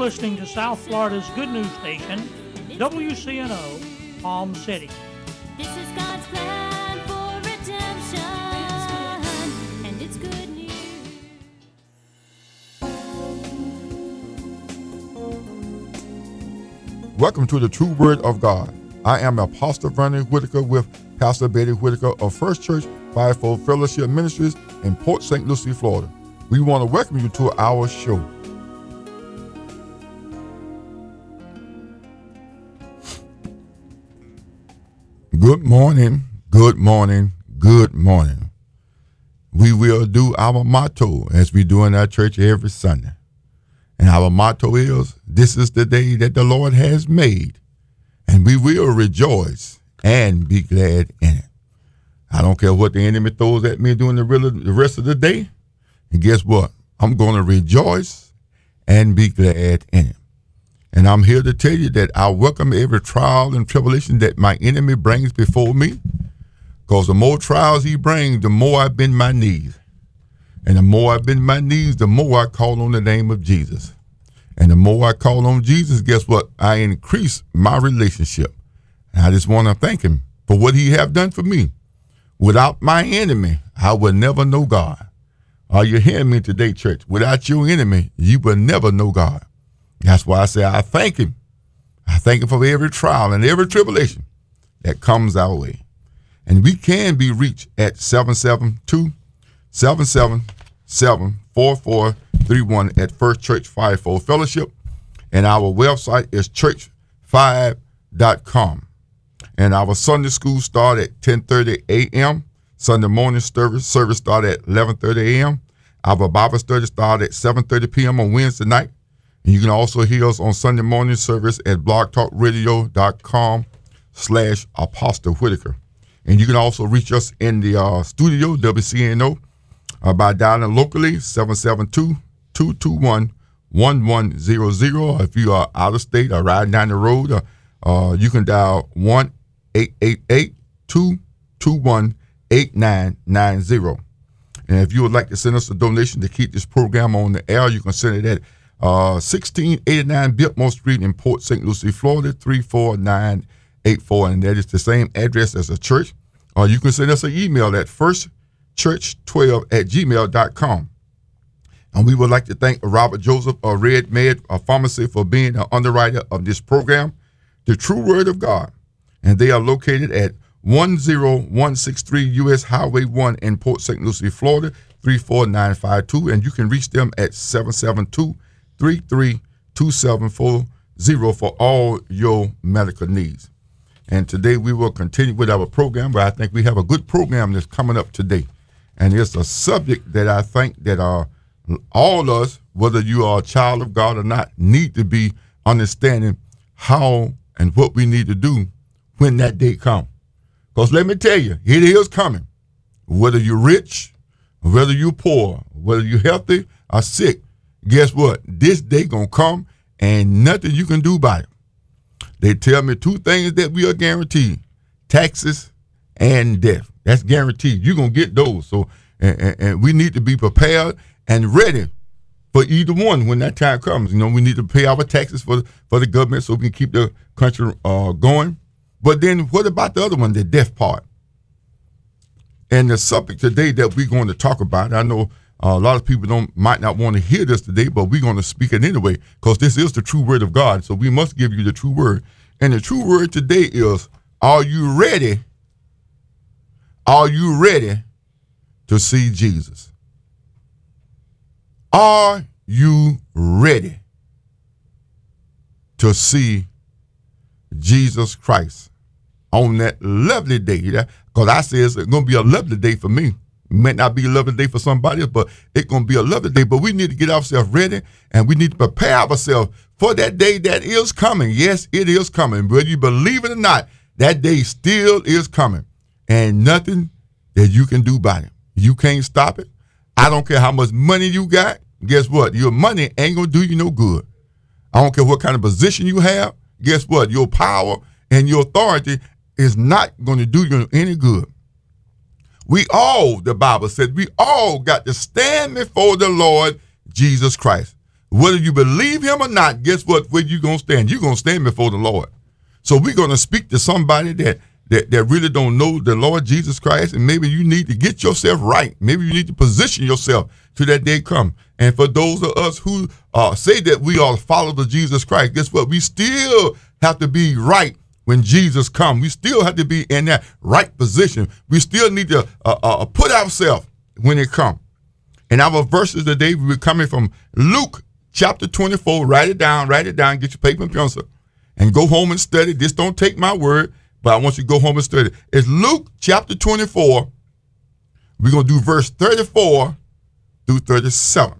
listening to South Florida's good news station, WCNO, Palm City. This is God's plan for redemption, and it's good news. Welcome to the True Word of God. I am Apostle Vernon Whitaker with Pastor Betty Whitaker of First Church Fivefold Fellowship Ministries in Port St. Lucie, Florida. We want to welcome you to our show. Good morning, good morning, good morning. We will do our motto as we do in our church every Sunday. And our motto is, this is the day that the Lord has made, and we will rejoice and be glad in it. I don't care what the enemy throws at me during the rest of the day. And guess what? I'm going to rejoice and be glad in it. And I'm here to tell you that I welcome every trial and tribulation that my enemy brings before me. Because the more trials he brings, the more I bend my knees. And the more I bend my knees, the more I call on the name of Jesus. And the more I call on Jesus, guess what? I increase my relationship. And I just want to thank him for what he have done for me. Without my enemy, I will never know God. Are you hearing me today, church? Without your enemy, you will never know God. That's why I say I thank him. I thank him for every trial and every tribulation that comes our way. And we can be reached at 772-777-4431 at First Church Fivefold Fellowship. And our website is church5.com. And our Sunday school start at 10:30 a.m. Sunday morning service start at 11:30 a.m. Our Bible study start at 7:30 p.m. on Wednesday night. And you can also hear us on Sunday morning service at blogtalkradio.com/Apostle Whitaker. And you can also reach us in the studio, WCNO, by dialing locally 772-221-1100. If you are out of state or riding down the road, you can dial 1-888-221-8990. And if you would like to send us a donation to keep this program on the air, you can send it at 1689 Biltmore Street in Port St. Lucie, Florida, 34984. And that is the same address as the church. Or you can send us an email at firstchurch12@gmail.com. And we would like to thank Robert Joseph of Red Med Pharmacy for being an underwriter of this program, The True Word of God. And they are located at 10163 U.S. Highway 1 in Port St. Lucie, Florida, 34952. And you can reach them at 772-332740 for all your medical needs. And today we will continue with our program, but I think we have a good program that's coming up today. And it's a subject that I think that all of us, whether you are a child of God or not, need to be understanding how and what we need to do when that day comes. Because let me tell you, it is coming. Whether you're rich, whether you're poor, whether you're healthy or sick, guess what? This day gonna come and nothing you can do about it. They tell me two things that we are guaranteed: taxes and death. That's guaranteed. You're gonna get those. So and we need to be prepared and ready for either one when that time comes. You know, we need to pay our taxes for the government so we can keep the country going. But then what about the other one, the death part? And the subject today that we're going to talk about, I know a lot of people might not want to hear this today, but we're going to speak it anyway because this is the true word of God. So we must give you the true word. And the true word today is, are you ready? Are you ready to see Jesus? Are you ready to see Jesus Christ on that lovely day? Because I say it's going to be a lovely day for me. It may not be a lovely day for somebody else, but it's going to be a lovely day. But we need to get ourselves ready, and we need to prepare ourselves for that day that is coming. Yes, it is coming. Whether you believe it or not, that day still is coming. And nothing that you can do about it. You can't stop it. I don't care how much money you got. Guess what? Your money ain't going to do you no good. I don't care what kind of position you have. Guess what? Your power and your authority is not going to do you any good. We all, the Bible said, we all got to stand before the Lord Jesus Christ. Whether you believe him or not, guess what? Where you going to stand? You're going to stand before the Lord. So we're going to speak to somebody that really don't know the Lord Jesus Christ, and maybe you need to get yourself right. Maybe you need to position yourself to that day come. And for those of us who say that we are followers of Jesus Christ, guess what? We still have to be right when Jesus comes. We still have to be in that right position. We still need to put ourselves when it comes. And our verses today, we're coming from Luke chapter 24. Write it down, get your paper and pencil, and go home and study. This don't take my word, but I want you to go home and study. It's Luke chapter 24. We're going to do verse 34 through 37.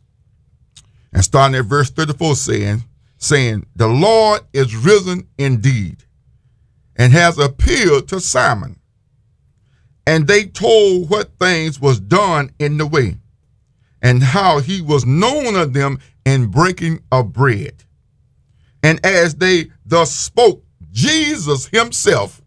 And starting at verse 34 saying, the Lord is risen indeed and has appeared to Simon. And they told what things was done in the way, and how he was known of them in breaking of bread. And as they thus spoke, Jesus himself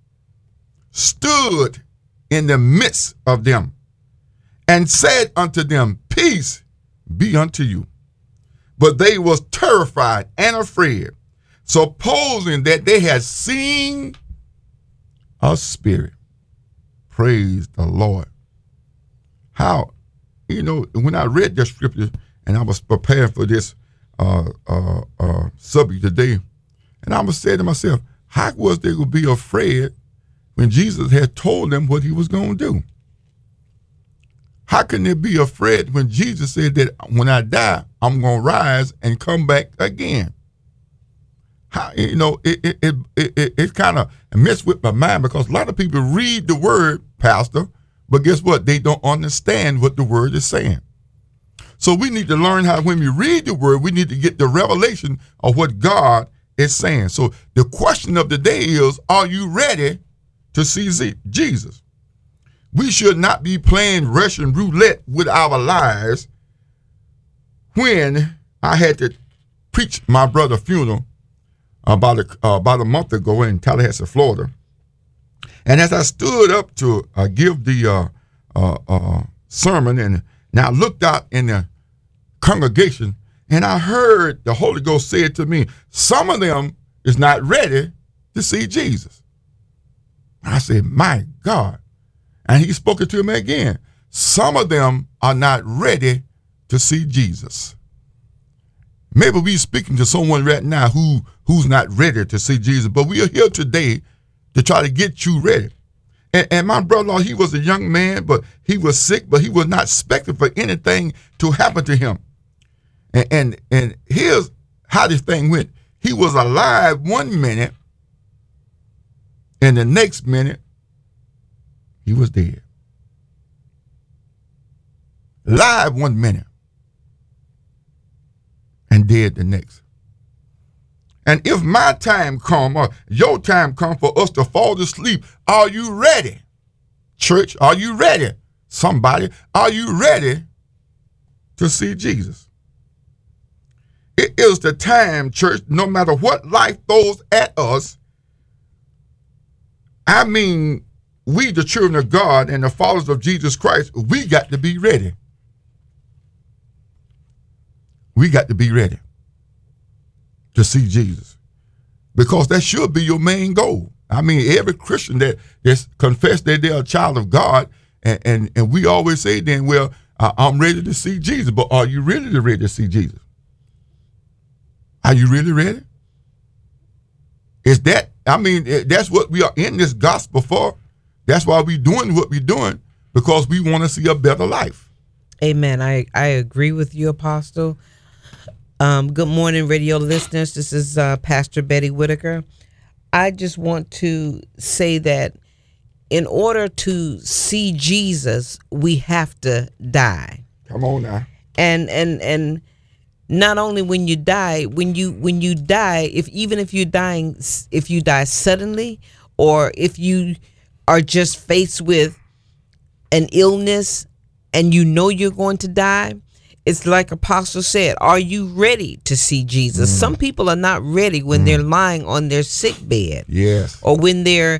stood in the midst of them and said unto them, peace be unto you. But they was terrified and afraid, supposing that they had seen a spirit. Praise the Lord. How, when I read the scripture and I was preparing for this subject today, and I was saying to myself, how was they going to be afraid when Jesus had told them what he was going to do? How can they be afraid when Jesus said that when I die, I'm going to rise and come back again? How, it kind of messed with my mind, because a lot of people read the word, Pastor, but guess what? They don't understand what the word is saying. So we need to learn how, when we read the word, we need to get the revelation of what God is saying. So the question of the day is, are you ready to see Jesus? We should not be playing Russian roulette with our lives. When I had to preach my brother's funeral about a month ago in Tallahassee, Florida, and as I stood up to give the sermon, and I looked out in the congregation, and I heard the Holy Ghost say to me, some of them is not ready to see Jesus. I said, my God. And he spoke it to me again. Some of them are not ready to see Jesus. Maybe we're speaking to someone right now who's not ready to see Jesus, but we are here today to try to get you ready. And my brother-in-law, he was a young man, but he was sick, but he was not expecting for anything to happen to him. And here's how this thing went. He was alive 1 minute, and the next minute, he was dead. Live 1 minute, and dead the next. And if my time come, or your time come for us to fall asleep, are you ready? Church, are you ready? Somebody, are you ready to see Jesus? It is the time, church, no matter what life throws at us. I mean, we, the children of God and the followers of Jesus Christ, we got to be ready. We got to be ready to see Jesus, because that should be your main goal. I mean, every Christian that confess that they're a child of God, and we always say then, well, I'm ready to see Jesus, but are you really ready to see Jesus? Are you really ready? That's what we are in this gospel for. That's why we're doing what we're doing, because we want to see a better life. Amen. I agree with you, Apostle. Good morning, radio listeners. This is Pastor Betty Whitaker. I just want to say that in order to see Jesus, we have to die. Come on now. And not only when you die, when you die, if you die suddenly, or if you are just faced with an illness and you know you're going to die, it's like Apostle said, are you ready to see Jesus? Some people are not ready when they're lying on their sick bed. Yes. Or when they're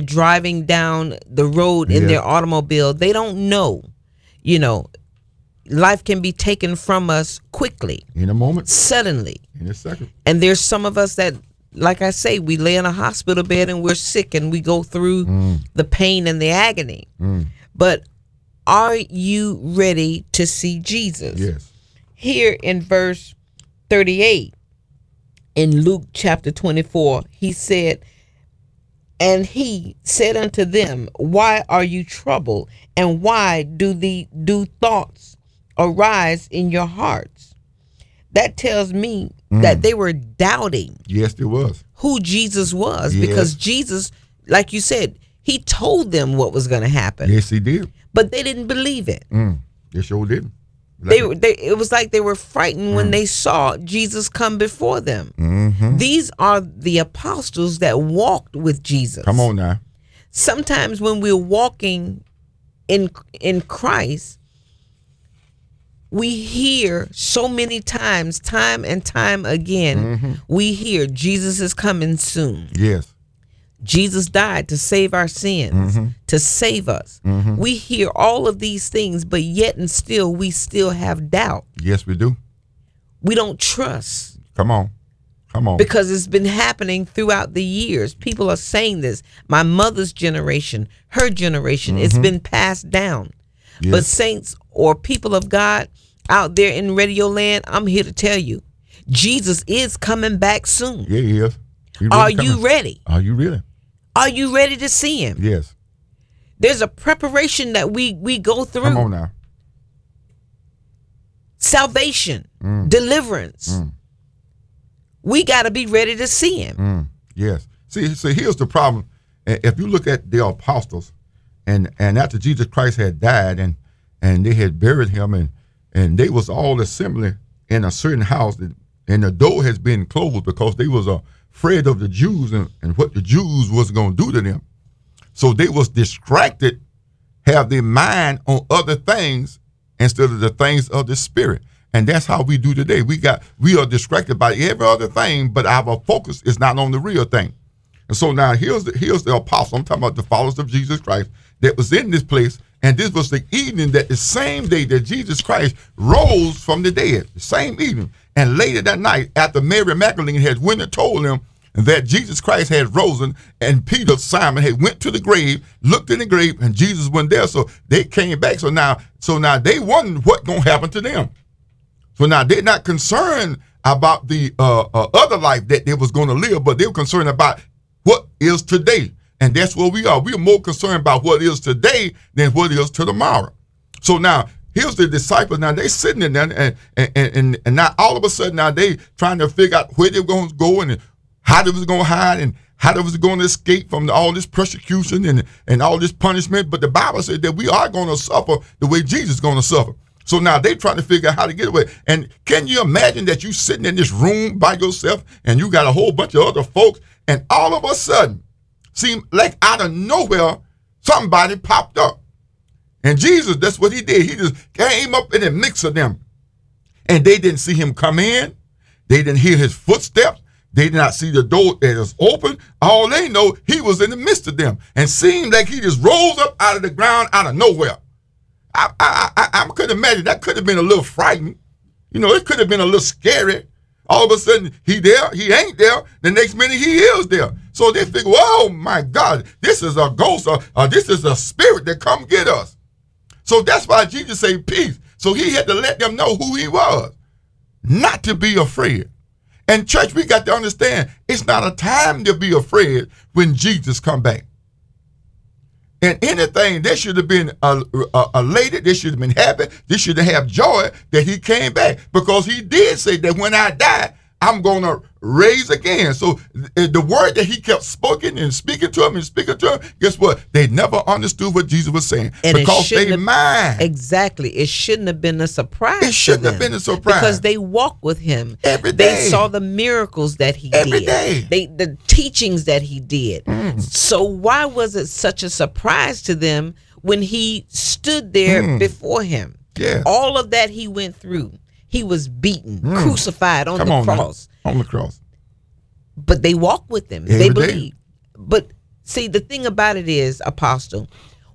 driving down the road in their automobile. They don't know, life can be taken from us quickly, In a moment, suddenly. in a second. And there's some of us that, like I say, we lay in a hospital bed and we're sick and we go through the pain and the agony. But are you ready to see Jesus? Yes. Here in verse 38 in Luke chapter 24, he said, and he said unto them, why are you troubled? And why do thoughts arise in your hearts? That tells me that they were doubting Yes, there was. who Jesus was, Yes. because Jesus, like you said, he told them what was going to happen, Yes, he did. but they didn't believe it. They sure didn't. It was like they were frightened when they saw Jesus come before them. These are the apostles that walked with Jesus. Come on now. Sometimes when we're walking in Christ, we hear so many times, time and time again, we hear Jesus is coming soon. Yes. Jesus died to save our sins, to save us. We hear all of these things, but yet and still, we still have doubt. Yes, we do. We don't trust Come on. Come on. because it's been happening throughout the years. People are saying this. My mother's generation, her generation, it's been passed down. Yes. But saints or people of God out there in radio land, I'm here to tell you, Jesus is coming back soon. Yeah, he is. He really Are coming. you ready? Are you really? Are you ready to see him? Yes. There's a preparation that we go through. Come on now. Salvation, deliverance. We got to be ready to see him. Yes. See, here's the problem. If you look at the apostles, and after Jesus Christ had died and they had buried him, and they was all assembling in a certain house, and the door has been closed because they was afraid of the Jews and what the Jews was going to do to them. So they was distracted, have their mind on other things instead of the things of the Spirit. And that's how we do today. We are distracted by every other thing, but our focus is not on the real thing. And so now here's the apostle. I'm talking about the followers of Jesus Christ that was in this place. And this was the evening that the same day that Jesus Christ rose from the dead, the same evening. And later that night, after Mary Magdalene had went and told them that Jesus Christ had risen, and Peter, Simon, had went to the grave, looked in the grave, and Jesus wasn't there. So they came back. So now they wondered what gonna happen to them. So now they're not concerned about the other life that they was going to live, but they were concerned about what is today. And that's where we are. We are more concerned about what is today than what is to tomorrow. So now here's the disciples. Now they sitting in there, and now all of a sudden now they trying to figure out where they're going to go and how they was going to hide and how they was going to escape from all this persecution and all this punishment. But the Bible said that we are going to suffer the way Jesus is going to suffer. So now they trying to figure out how to get away. And can you imagine that you sitting in this room by yourself and you got a whole bunch of other folks, and all of a sudden, seem like out of nowhere, somebody popped up. And Jesus, that's what he did. He just came up in the mix of them. And they didn't see him come in. They didn't hear his footsteps. They did not see the door that was open. All they know, he was in the midst of them. And seemed like he just rose up out of the ground out of nowhere. I could imagine that could have been a little frightening. You know, it could have been a little scary. All of a sudden, he there, he ain't there. The next minute, he is there. So they figure, oh my God, this is a ghost, or this is a spirit that come get us. So that's why Jesus said peace. So he had to let them know who he was, not to be afraid. And church, we got to understand, it's not a time to be afraid when Jesus come back. And anything, they should have been elated, they should have been happy, they should have joy that he came back, because he did say that when I die, I'm going to raise again. So the word that he kept speaking to him, guess what? They never understood what Jesus was saying, and because they mind. Exactly. It shouldn't have been a surprise. It shouldn't have been a surprise. Because they walked with him. Every day. They saw the miracles that he Every did. day. The teachings that he did. So why was it such a surprise to them when he stood there before him? Yeah. All of that he went through. He was beaten, crucified on the cross. On the cross. But they walked with him. Every They day. believed. But see, the thing about it is, Apostle,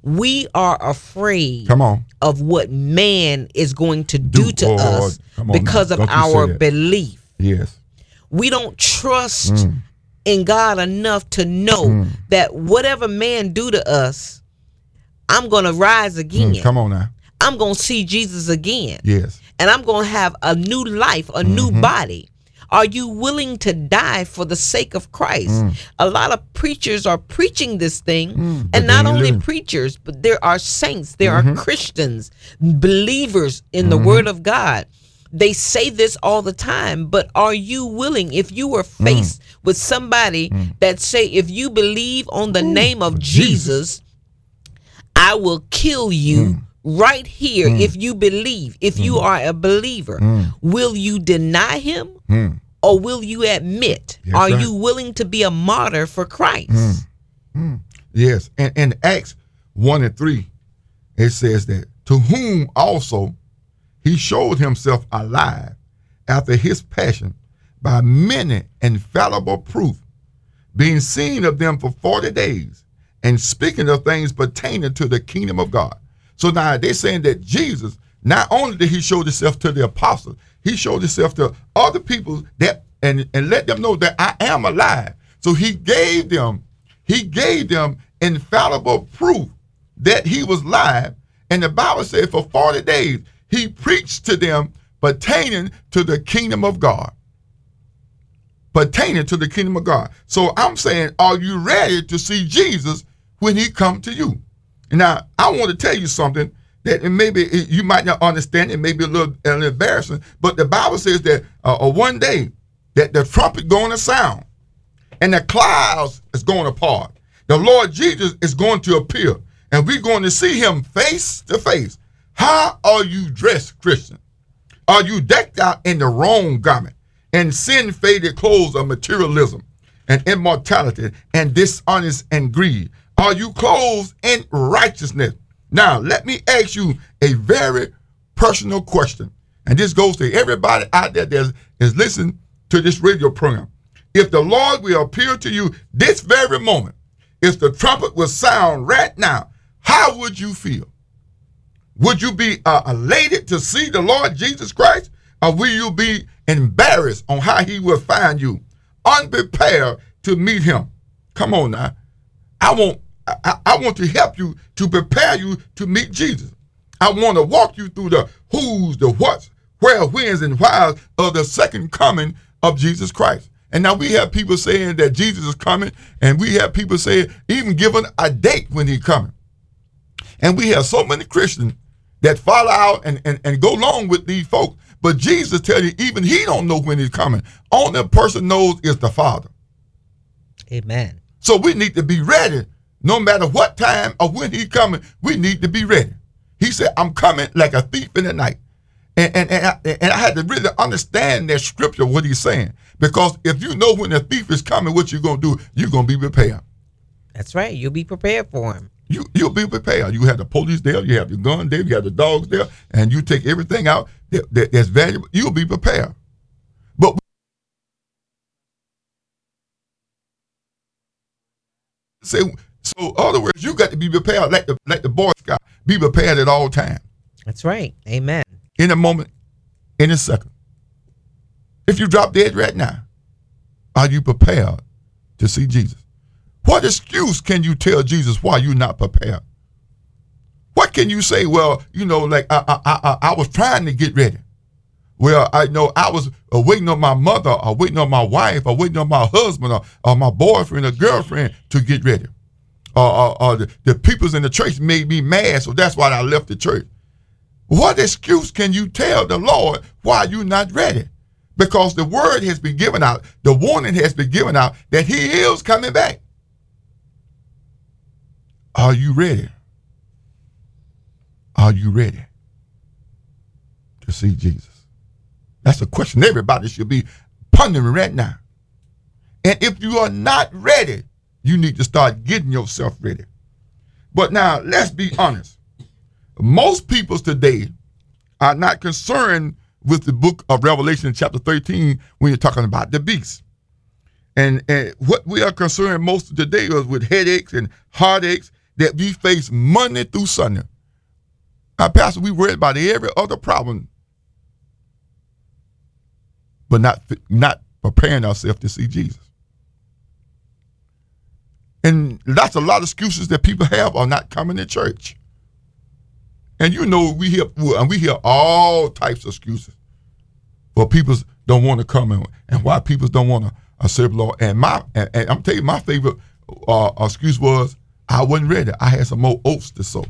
We are afraid Come on. of what man is going to do to Lord, us come on because now. of Don't you our say that. belief. Yes. We don't trust in God enough to know that whatever man do to us, I'm going to rise again. Come on now. I'm going to see Jesus again. Yes. And I'm going to have a new life, a new body. Are you willing to die for the sake of Christ? A lot of preachers are preaching this thing, but and they not ain't only living. preachers, but there are saints, there are Christians, believers in the Word of God. They say this all the time, but are you willing, if you were faced with somebody that say, if you believe on the name of Jesus, I will kill you right here if you believe, if you are a believer. Will you deny him or will you admit? That's are right. you willing to be a martyr for Christ? Yes. And in Acts 1:3, it says that to whom also he showed himself alive after his passion by many infallible proof, being seen of them for 40 days, and speaking of things pertaining to the kingdom of God. So now they're saying that Jesus, not only did he show himself to the apostles, he showed himself to other people that and let them know that I am alive. So he gave them infallible proof that he was live. And the Bible said for 40 days, he preached to them pertaining to the kingdom of God. Pertaining to the kingdom of God. So I'm saying, are you ready to see Jesus when he come to you? Now, I want to tell you something that maybe you might not understand. It may be a little embarrassing, but the Bible says that one day that the trumpet going to sound and the clouds is going to part. The Lord Jesus is going to appear, and we're going to see him face to face. How are you dressed, Christian? Are you decked out in the wrong garment and sin-faded clothes of materialism and immortality and dishonest and greed? Are you clothed in righteousness? Now, let me ask you a very personal question, and this goes to everybody out there that is listening to this radio program. If the Lord will appear to you this very moment, if the trumpet will sound right now, how would you feel? Would you be elated to see the Lord Jesus Christ? Or will you be embarrassed on how he will find you, unprepared to meet him? Come on now. I want to help you, to prepare you to meet Jesus. I want to walk you through the who's, the what's, where, when's, and why's of the second coming of Jesus Christ. And now we have people saying that Jesus is coming, and we have people saying, even giving a date when he's coming. And we have so many Christians that follow out and go along with these folks. But Jesus tells you, even he don't know when he's coming. Only person knows is the Father. Amen. So we need to be ready. No matter what time or when he's coming, we need to be ready. He said, I'm coming like a thief in the night. And I had to really understand that scripture, what he's saying. Because if you know when the thief is coming, what you're going to do, you're going to be prepared. That's right. You'll be prepared for him. You'll be prepared. You have the police there, you have your gun there, you have the dogs there, and you take everything out that's valuable. You'll be prepared. But say, so in other words, you got to be prepared like the Boy Scout. Be prepared at all times. That's right. Amen. In a moment, in a second. If you drop dead right now, are you prepared to see Jesus? What excuse can you tell Jesus why you're not prepared? What can you say? Well, like I was trying to get ready. Well, I know I was waiting on my mother, or waiting on my wife, or waiting on my husband, or my boyfriend or girlfriend to get ready. Or the peoples in the church made me mad, so that's why I left the church. What excuse can you tell the Lord why you're not ready? Because the word has been given out, the warning has been given out that he is coming back. Are you ready? Are you ready to see Jesus? That's a question everybody should be pondering right now. And if you are not ready, you need to start getting yourself ready. But now, let's be honest. Most people today are not concerned with the book of Revelation chapter 13 when you're talking about the beast. And what we are concerned most today is with headaches and heartaches that we face Monday through Sunday. Now, Pastor, we worry about every other problem, but not preparing ourselves to see Jesus. And that's a lot of excuses that people have are not coming to church. And you know, we hear all types of excuses for people don't want to come and why people don't want to serve the Lord. And I'm telling you, my favorite excuse was I wasn't ready. I had some more oats to sow.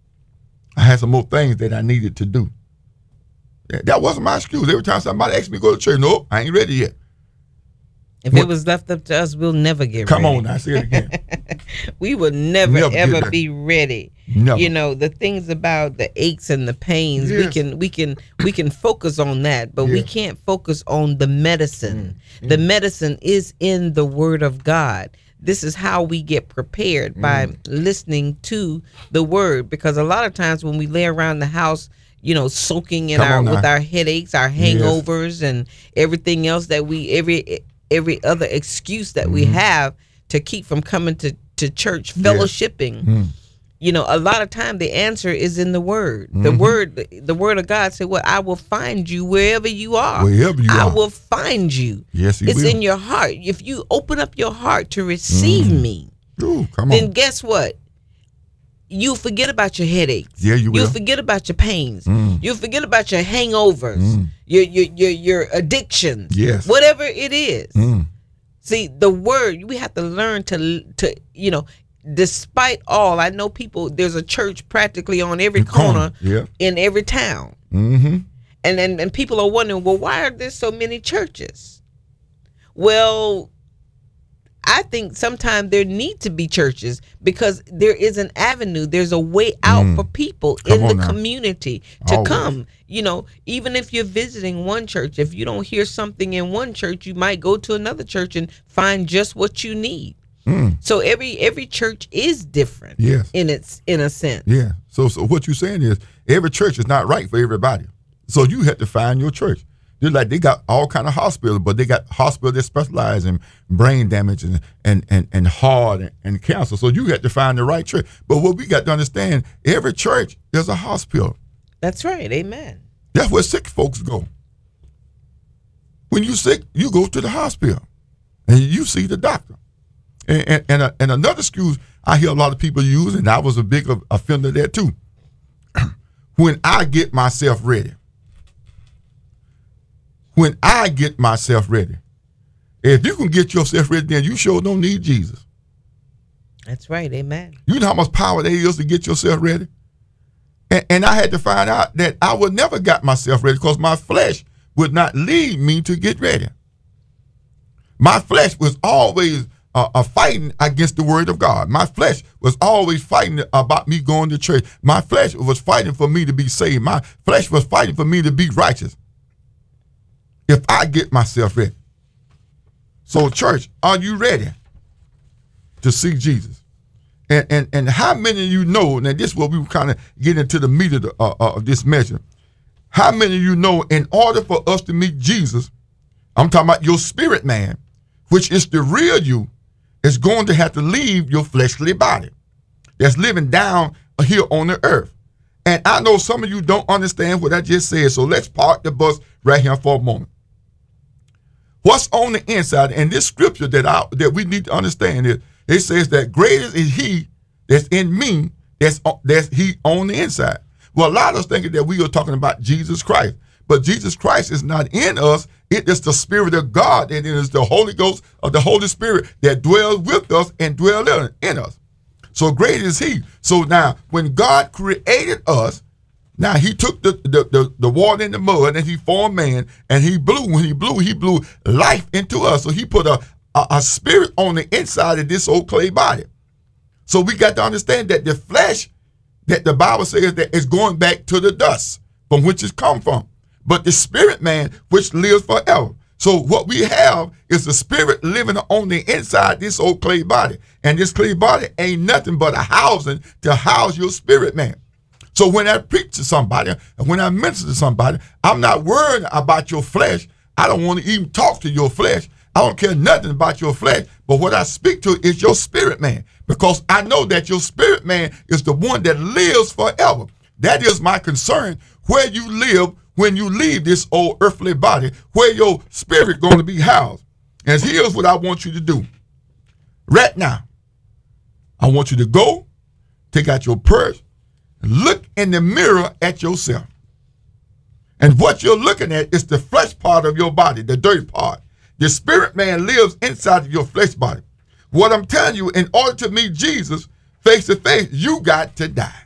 I had some more things that I needed to do. That wasn't my excuse. Every time somebody asked me to go to church, no, I ain't ready yet. If it was left up to us, we'll never get Come ready. on, I say it again. We would never Never get ever ready. be ready. Never. You know, the things about the aches and the pains, Yes. we can focus on that, but we Yes. can't focus on the medicine. The medicine is in the Word of God. This is how we get prepared, by listening to the Word, because a lot of times when we lay around the house, you know, soaking in Come on with now. our headaches, our hangovers, and everything else that every other excuse that we have to keep from coming to church, fellowshipping. You know, a lot of time the answer is in the Word. The word of God said, "Well, I will find you wherever you are. Wherever you I are. will find you." Yes, He It's will. in your heart. If you open up your heart to receive me, Ooh, come then on. guess what? You forget about your headaches. Yeah, you will. You'll forget about your pains. You'll forget about your hangovers, your addictions. Yes. Whatever it is. See, the Word, we have to learn to you know, despite all, I know people, there's a church practically on every corner Yeah. in every town. Mm-hmm. And people are wondering, well, why are there so many churches? Well, I think sometimes there need to be churches because there is an avenue. There's a way out for people Come in on the now. community to Always. come. You know, even if you're visiting one church, if you don't hear something in one church, you might go to another church and find just what you need. So every church is different. Yes. in a sense. Yeah. So what you're saying is every church is not right for everybody. So you have to find your church. They're like, they got all kind of hospitals, but they got hospitals that specialize in brain damage and heart and cancer. So you have to find the right church. But what we got to understand, every church is a hospital. That's right. Amen. That's where sick folks go. When you sick, you go to the hospital and you see the doctor. And another excuse I hear a lot of people use, and I was a big offender there too. When I get myself ready. When I get myself ready. If you can get yourself ready, then you sure don't need Jesus. That's right. Amen. You know how much power there is to get yourself ready? And I had to find out that I would never got myself ready because my flesh would not lead me to get ready. My flesh was always fighting against the word of God. My flesh was always fighting about me going to church. My flesh was fighting for me to be saved. My flesh was fighting for me to be righteous. If I get myself ready. So church, are you ready to see Jesus? And how many of you know, and this is what we kind of get into the meat of this measure. How many of you know in order for us to meet Jesus, I'm talking about your spirit man, which is the real you, is going to have to leave your fleshly body that's living down here on the earth. And I know some of you don't understand what I just said, so let's park the bus right here for a moment. What's on the inside, and this scripture that we need to understand is, it says that greater is he that's in me that's he on the inside. Well, a lot of us thinking that we are talking about Jesus Christ, but Jesus Christ is not in us. It is the Spirit of God, and it is the Holy Ghost of the Holy Spirit that dwells with us and dwells in us. So great is he. So now, when God created us, now he took the water and the mud and he formed man, and he blew. When he blew life into us. So he put a spirit on the inside of this old clay body. So we got to understand that the flesh, that the Bible says that is going back to the dust from which it's come from. But the spirit man, which lives forever. So what we have is the spirit living on the inside this old clay body. And this clay body ain't nothing but a housing to house your spirit man. So when I preach to somebody, and when I minister to somebody, I'm not worried about your flesh. I don't want to even talk to your flesh. I don't care nothing about your flesh, but what I speak to is your spirit man, because I know that your spirit man is the one that lives forever. That is my concern, where you live when you leave this old earthly body, where your spirit going to be housed. And here's what I want you to do. Right now, I want you to go, take out your purse, look in the mirror at yourself. And what you're looking at is the flesh part of your body, the dirty part. The spirit man lives inside of your flesh body. What I'm telling you, in order to meet Jesus face to face, you got to die.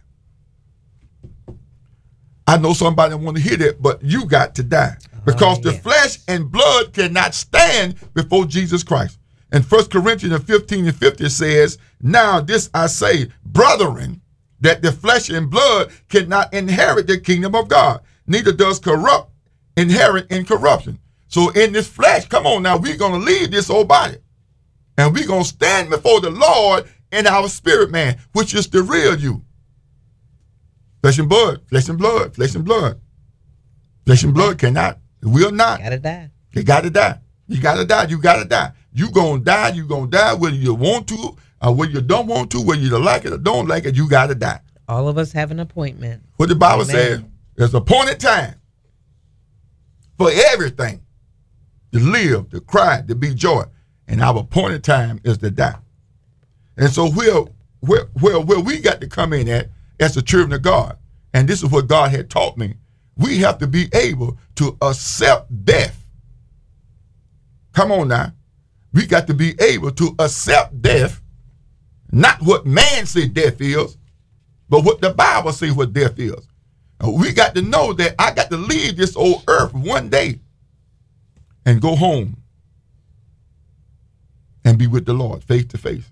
I know somebody want to hear that, but you got to die. Because the flesh and blood cannot stand before Jesus Christ. And 1 Corinthians 15:50 says, now this I say, brethren, that the flesh and blood cannot inherit the kingdom of God. Neither does corrupt inherit in corruption. So in this flesh, come on now, we're going to leave this old body. And we're going to stand before the Lord in our spirit man, which is the real you. Flesh and blood, flesh and blood, flesh and blood. Flesh and blood cannot, will not. Gotta die. They got to die. You got to die. You got to die. You going to die. You going to die whether you want to or whether you don't want to, whether you like it or don't like it, you got to die. All of us have an appointment. What the Bible Amen. says, there's appointed time for everything, to live, to cry, to be joy. And our appointed time is to die. And so where we got to come in at as the children of God, and this is what God had taught me, we have to be able to accept death. Come on now. We got to be able to accept death, not what man say death is, but what the Bible says what death is. We got to know that I got to leave this old earth one day and go home and be with the Lord face to face.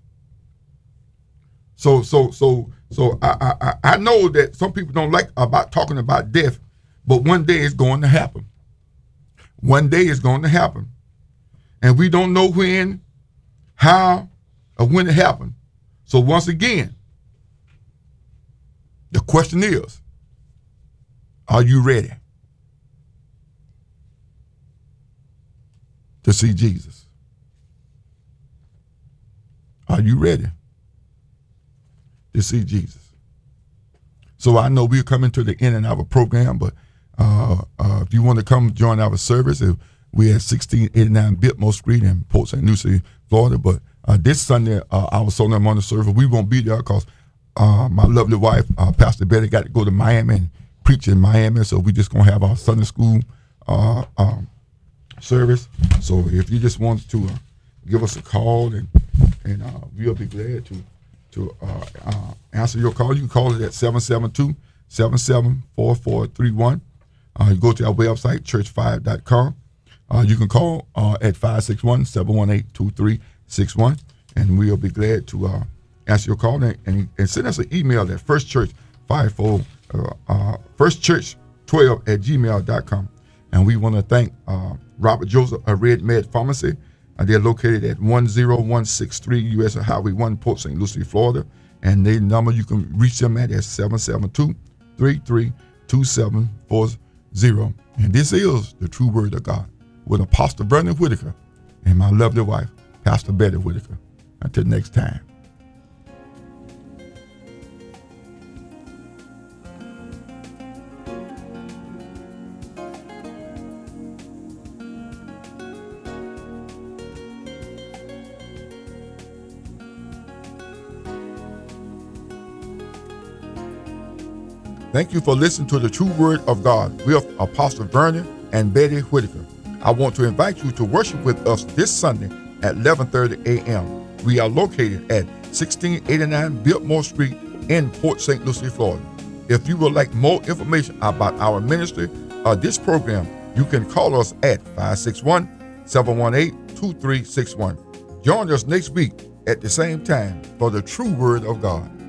So I know that some people don't like about talking about death, but one day it's going to happen. One day it's going to happen. And we don't know when, how, or when it happened. So once again, the question is, are you ready to see Jesus? Are you ready to see Jesus? So I know we're coming to the end of our program, but if you want to come join our service, we're at 1689 Biltmore Street in Port St. Lucie, Florida. But this Sunday, our Sunday morning service, we won't be there because my lovely wife, Pastor Betty, got to go to Miami and preach in Miami. So we just going to have our Sunday school service. So if you just want to give us a call, and we'll be glad to answer your call. You can call it at 772-774431. You go to our website, church5.com. You can call at 561-718-2361, and we'll be glad to answer your call, and send us an email at firstchurch12@gmail.com. And we want to thank Robert Joseph of Red Med Pharmacy. They're located at 10163 U.S. Highway 1, Port St. Lucie, Florida. And their number, you can reach them at 772-332740. And this is the true word of God with Apostle Vernon Whitaker and my lovely wife, Pastor Betty Whitaker. Until next time. Thank you for listening to the True Word of God with Apostle Vernon and Betty Whitaker. I want to invite you to worship with us this Sunday at 11:30 a.m. We are located at 1689 Biltmore Street in Port St. Lucie, Florida. If you would like more information about our ministry or this program, you can call us at 561-718-2361. Join us next week at the same time for the True Word of God.